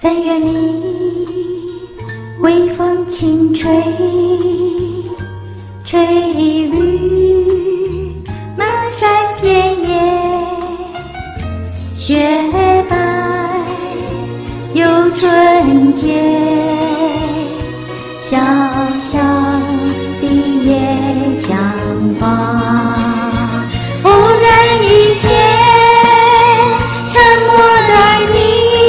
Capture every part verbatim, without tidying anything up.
三月里，微风轻吹，吹绿满山遍野，雪白又纯洁，小小的野江花。忽然一天，沉默的你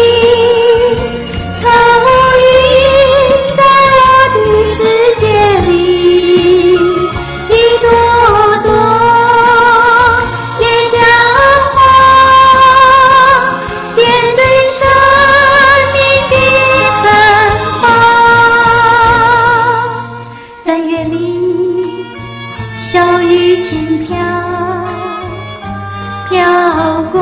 投影在我的世界里，一朵朵野江花点缀生命的芬芳。三月里，小雨轻飘，飘过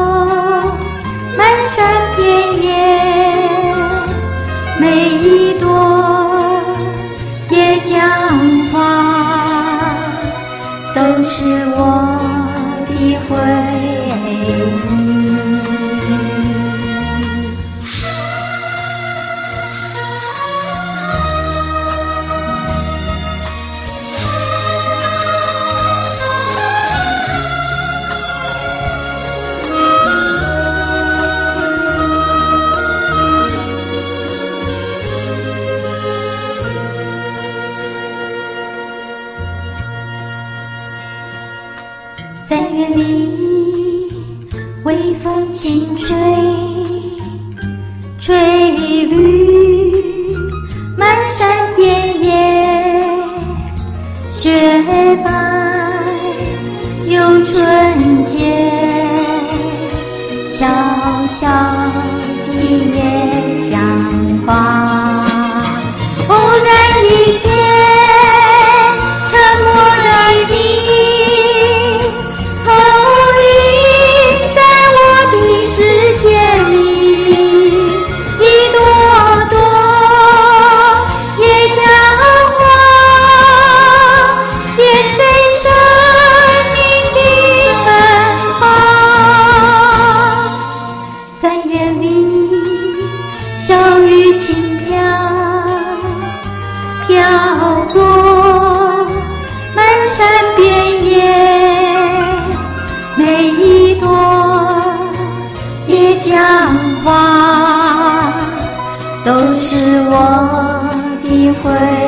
满山遍野，每一朵野江花都是我的回忆。三月里，微风轻吹，吹绿满山遍野，雪白又纯洁，小小的野江花。忽然一天，沉默的你小雨轻飘，飘过满山遍野，每一朵野江花都是我的回忆。